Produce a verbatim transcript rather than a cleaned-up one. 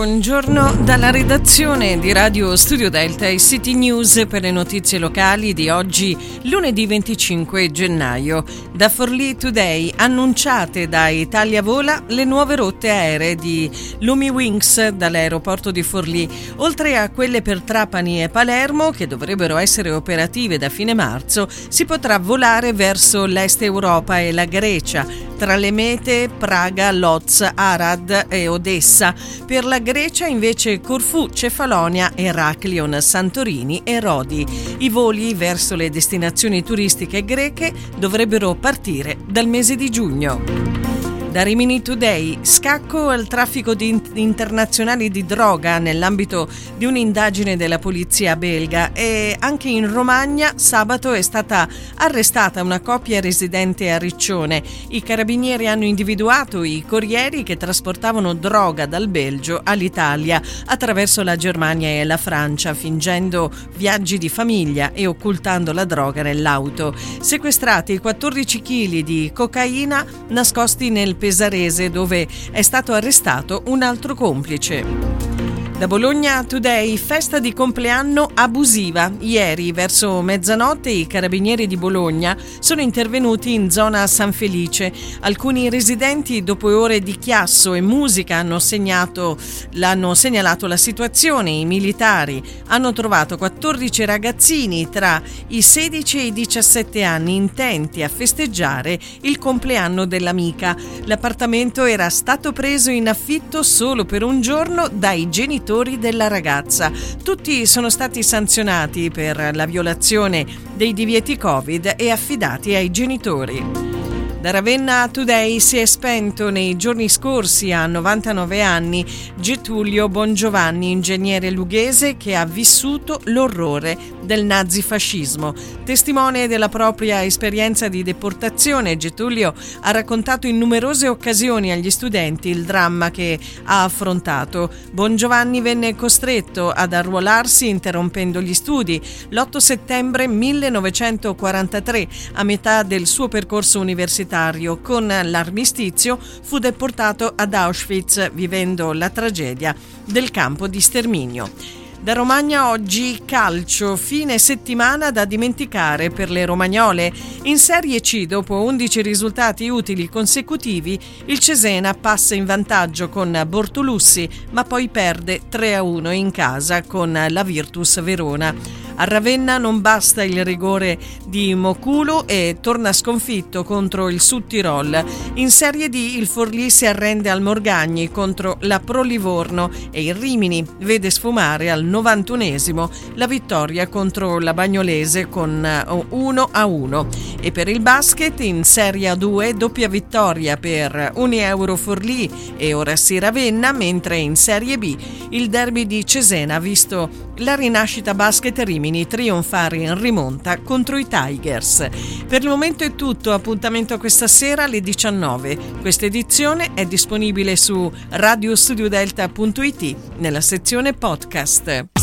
buongiorno dalla redazione di Radio Studio Delta e City News per le notizie locali di oggi, lunedì venticinque gennaio. Da Forlì Today, annunciate da Italia Vola le nuove rotte aeree di Lumiwings dall'aeroporto di Forlì, oltre a quelle per Trapani e Palermo che dovrebbero essere operative da fine marzo. Si potrà volare verso l'est Europa e la Grecia, tra le mete Praga, Lodz, Arad e Odessa. Per la Grecia invece Corfù, Cefalonia, Heraklion, Santorini e Rodi. I voli verso le destinazioni turistiche greche dovrebbero partire dal mese di giugno. Da Rimini Today, scacco al traffico di internazionali di droga nell'ambito di un'indagine della polizia belga, e anche in Romagna sabato è stata arrestata una coppia residente a Riccione. I carabinieri hanno individuato i corrieri che trasportavano droga dal Belgio all'Italia attraverso la Germania e la Francia, fingendo viaggi di famiglia e occultando la droga nell'auto. Sequestrati quattordici chili di cocaina nascosti nel Pesarese, dove è stato arrestato un altro complice. Da Bologna Today, festa di compleanno abusiva. Ieri, verso mezzanotte, i carabinieri di Bologna sono intervenuti in zona San Felice. Alcuni residenti, dopo ore di chiasso e musica, hanno segnato, l'hanno segnalato la situazione. I militari hanno trovato quattordici ragazzini tra i sedici e i diciassette anni intenti a festeggiare il compleanno dell'amica. L'appartamento era stato preso in affitto solo per un giorno dai genitori della ragazza. Tutti sono stati sanzionati per la violazione dei divieti Covid e affidati ai genitori. Da Ravenna Today, si è spento nei giorni scorsi a novantanove anni Getulio Bongiovanni, ingegnere lughese che ha vissuto l'orrore del nazifascismo. Testimone della propria esperienza di deportazione, Getulio ha raccontato in numerose occasioni agli studenti il dramma che ha affrontato. Bongiovanni venne costretto ad arruolarsi interrompendo gli studi l'otto settembre millenovecentoquarantatré, a metà del suo percorso universitario. Con l'armistizio fu deportato ad Auschwitz, vivendo la tragedia del campo di sterminio. Da Romagna oggi calcio, fine settimana da dimenticare per le romagnole. In Serie C, dopo undici risultati utili consecutivi, il Cesena passa in vantaggio con Bortolussi, ma poi perde tre a uno in casa con la Virtus Verona. A Ravenna non basta il rigore di Moculo e torna sconfitto contro il Sud Tirol. In Serie D il Forlì si arrende al Morgagni contro la Pro Livorno e il Rimini vede sfumare al novantunesimo la vittoria contro la Bagnolese con uno a uno. E per il basket in Serie A due doppia vittoria per Unieuro Forlì e Orassi Ravenna, mentre in Serie B il derby di Cesena ha visto la Rinascita Basket Rimini trionfare in rimonta contro i Tigers. Per il momento è tutto, appuntamento questa sera alle diciannove. Questa edizione è disponibile su radio studio delta punto it nella sezione podcast.